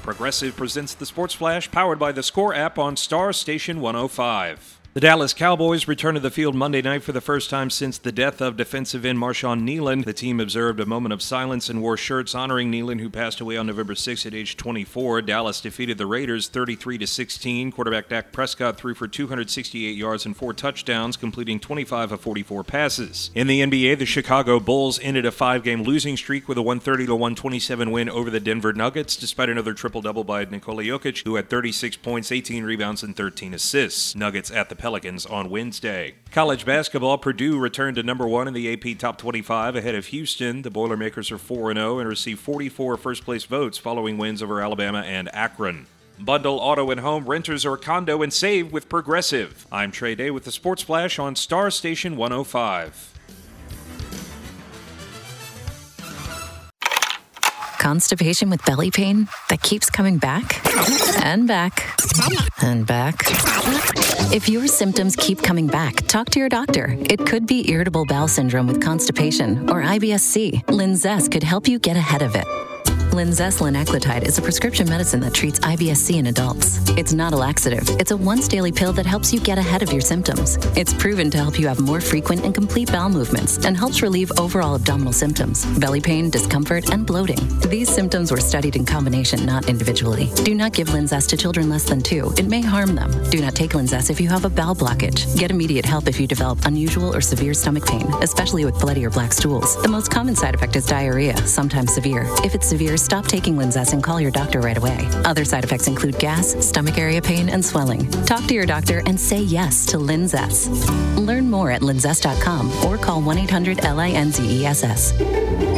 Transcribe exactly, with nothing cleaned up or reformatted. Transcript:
Progressive presents the Sports Flash, powered by the Score app on Star Station one oh five. The Dallas Cowboys returned to the field Monday night for the first time since the death of defensive end Marshawn Kneeland. The team observed a moment of silence and wore shirts honoring Kneeland, who passed away on November sixth at age twenty-four. Dallas defeated the Raiders thirty-three to sixteen. Quarterback Dak Prescott threw for two hundred sixty-eight yards and four touchdowns, completing twenty-five of forty-four passes. In the N B A, the Chicago Bulls ended a five-game losing streak with a one thirty to one twenty-seven win over the Denver Nuggets, despite another triple-double by Nikola Jokic, who had thirty-six points, eighteen rebounds, and thirteen assists. Nuggets at the Pelicans on Wednesday. College basketball, Purdue returned to number one in the A P Top twenty-five ahead of Houston. The Boilermakers are four and oh and received forty-four first-place votes following wins over Alabama and Akron. Bundle auto and home, renters or condo, and save with Progressive. I'm Trey Day with the Sports Flash on Star Station one oh five. Constipation with belly pain that keeps coming back and back and back. If your symptoms keep coming back, talk to your doctor. It could be irritable bowel syndrome with constipation or I B S C. Linzess could help you get ahead of it. Linzess linaclotide is a prescription medicine that treats I B S C in adults. It's not a laxative. It's a once-daily pill that helps you get ahead of your symptoms. It's proven to help you have more frequent and complete bowel movements and helps relieve overall abdominal symptoms, belly pain, discomfort, and bloating. These symptoms were studied in combination, not individually. Do not give Linzess to children less than two. It may harm them. Do not take Linzess if you have a bowel blockage. Get immediate help if you develop unusual or severe stomach pain, especially with bloody or black stools. The most common side effect is diarrhea, sometimes severe. If it's severe, stop taking Linzess and call your doctor right away. Other side effects include gas, stomach area pain, and swelling. Talk to your doctor and say yes to Linzess. Learn more at linzess dot com or call one eight hundred L I N Z E S S.